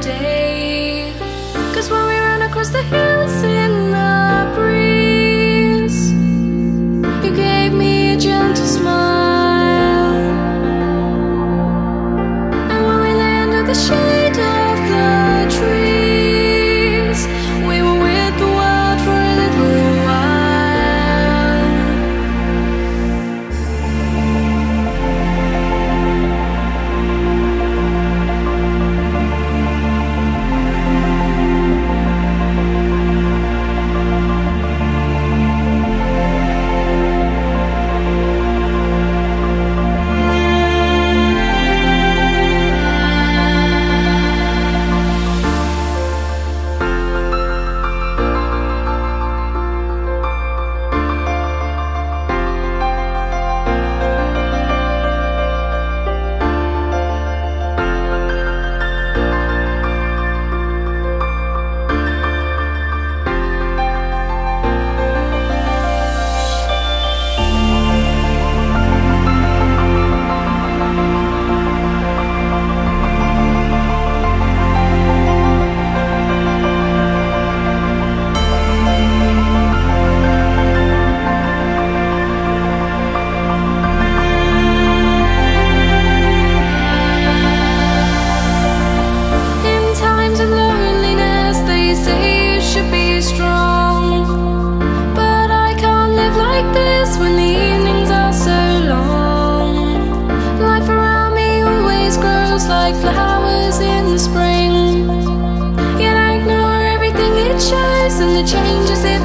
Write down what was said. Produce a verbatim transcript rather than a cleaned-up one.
day. 'Cause when we ran across the hills in the breeze, you gave me a gentle smile. And when we lay under the shade of the trees, we were with the world for a little while. When the evenings are so long, life around me always grows like flowers in the spring. Yet I ignore everything it shows and the changes it